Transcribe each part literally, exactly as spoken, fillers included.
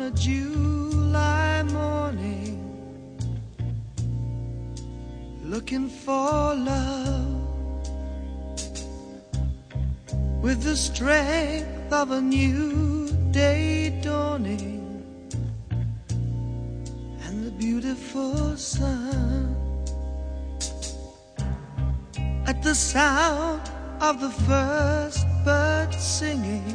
a July morning, looking for love with the strength of a new day dawning and the beautiful sun. At the sound of the first bird singing,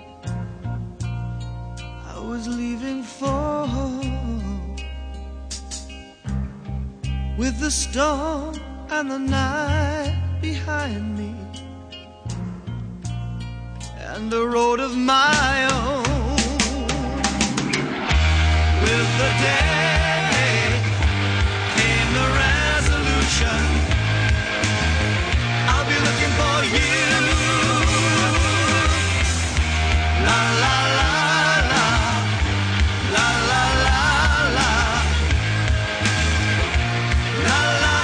I was leaving for home, with the storm and the night behind me, and a road of my own. With the day came the resolution, I'll be looking for you. La la la la, la la la la, la la.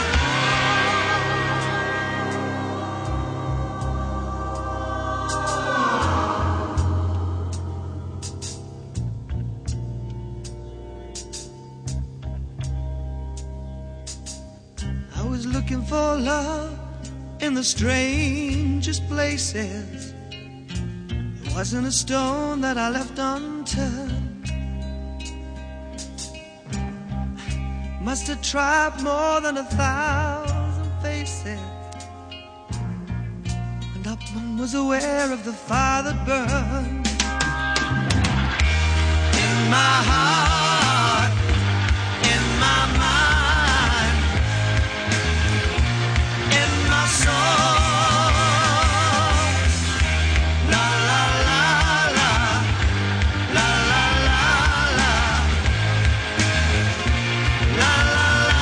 I was looking for love in the strangest places. It wasn't a stone that I left unturned. Must have tried more than a thousand faces, and not one was aware of the fire that burned in my heart, in my mind, in my soul. La la la la, la la la la, la la la.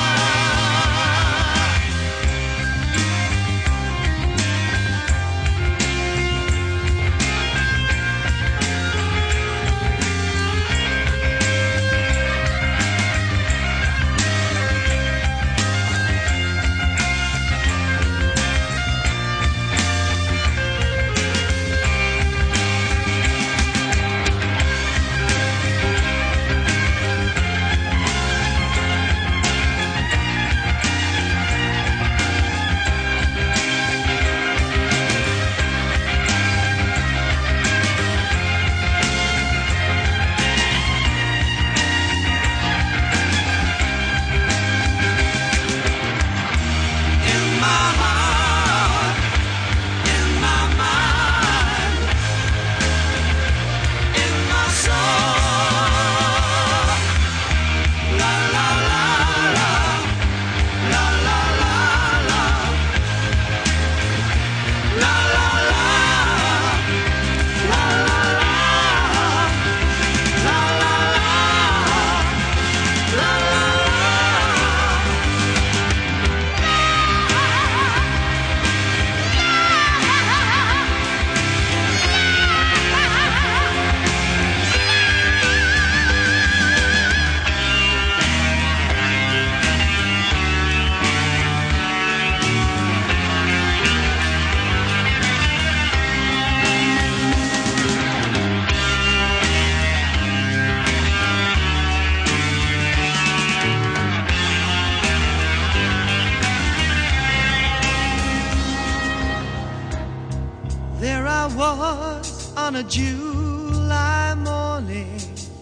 There I was on a July morning,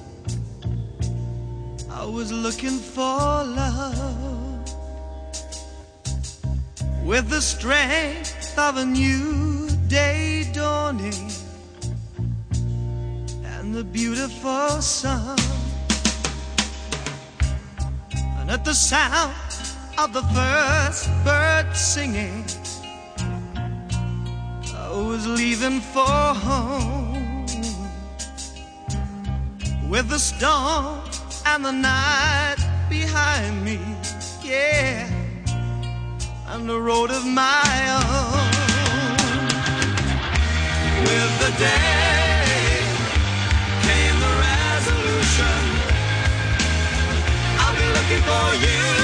I was looking for love with the strength of a new day dawning and the beautiful sun. And at the sound of the first bird singing, I was leaving for home, with the storm and the night behind me, yeah, and the road of my own. With the day came the resolution, I'll be looking for you.